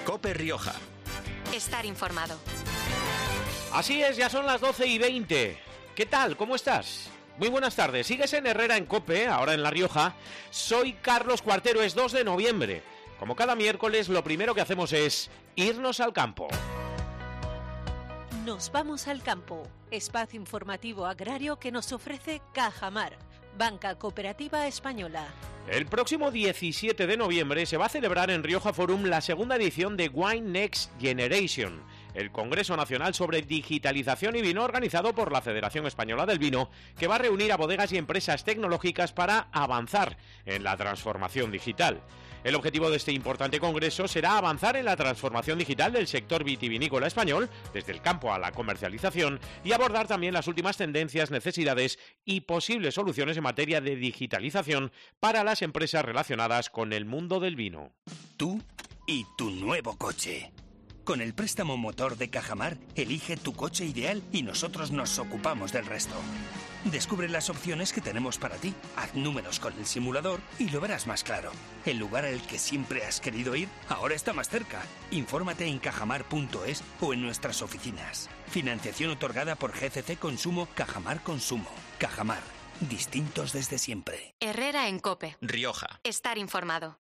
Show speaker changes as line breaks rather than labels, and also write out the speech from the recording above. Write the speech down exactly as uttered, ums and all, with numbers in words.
COPE Rioja.
Estar informado.
Así es, ya son las doce y veinte. ¿Qué tal? ¿Cómo estás? Muy buenas tardes. Sigues en Herrera en COPE, ahora en La Rioja. Soy Carlos Cuartero, es dos de noviembre. Como cada miércoles, lo primero que hacemos es irnos al campo.
Nos vamos al campo, espacio informativo agrario que nos ofrece Cajamar, Banca Cooperativa Española.
El próximo diecisiete de noviembre se va a celebrar en Rioja Forum la segunda edición de Wine Next Generation, el Congreso Nacional sobre Digitalización y Vino organizado por la Federación Española del Vino, que va a reunir a bodegas y empresas tecnológicas para avanzar en la transformación digital. El objetivo de este importante congreso será avanzar en la transformación digital del sector vitivinícola español, desde el campo a la comercialización, y abordar también las últimas tendencias, necesidades y posibles soluciones en materia de digitalización para las empresas relacionadas con el mundo del vino.
Tú y tu nuevo coche. Con el préstamo motor de Cajamar, elige tu coche ideal y nosotros nos ocupamos del resto. Descubre las opciones que tenemos para ti. Haz números con el simulador y lo verás más claro. El lugar al que siempre has querido ir ahora está más cerca. Infórmate en cajamar punto es o en nuestras oficinas. Financiación otorgada por G C C Consumo Cajamar Consumo. Cajamar. Distintos desde siempre.
Herrera en COPE.
Rioja.
Estar informado.